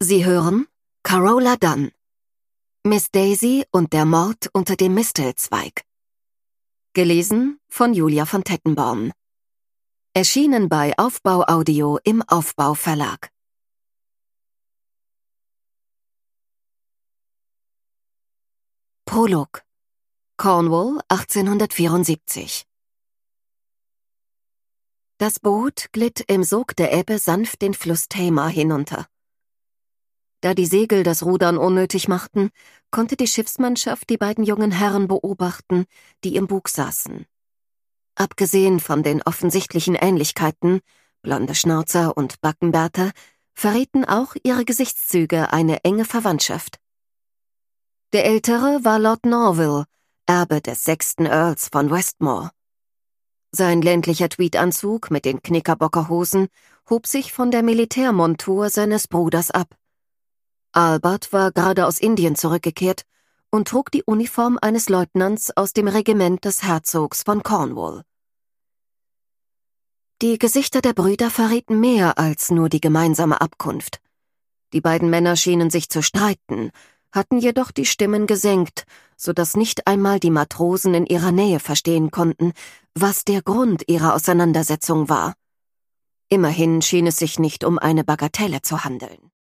Sie hören Carola Dunn. Miss Daisy und der Mord unter dem Mistelzweig. Gelesen von Julia von Tettenborn. Erschienen bei Aufbau Audio im Aufbau Verlag. Prolog. Cornwall, 1874. Das Boot glitt im Sog der Ebbe sanft den Fluss Tamar hinunter. Da die Segel das Rudern unnötig machten, konnte die Schiffsmannschaft die beiden jungen Herren beobachten, die im Bug saßen. Abgesehen von den offensichtlichen Ähnlichkeiten, blonde Schnauzer und Backenbärte, verrieten auch ihre Gesichtszüge eine enge Verwandtschaft. Der Ältere war Lord Norville, Erbe des 6. Earls von Westmore. Sein ländlicher Tweedanzug mit den Knickerbockerhosen hob sich von der Militärmontur seines Bruders ab. Albert war gerade aus Indien zurückgekehrt und trug die Uniform eines Leutnants aus dem Regiment des Herzogs von Cornwall. Die Gesichter der Brüder verrieten mehr als nur die gemeinsame Abkunft. Die beiden Männer schienen sich zu streiten, hatten jedoch die Stimmen gesenkt, so dass nicht einmal die Matrosen in ihrer Nähe verstehen konnten, was der Grund ihrer Auseinandersetzung war. Immerhin schien es sich nicht um eine Bagatelle zu handeln.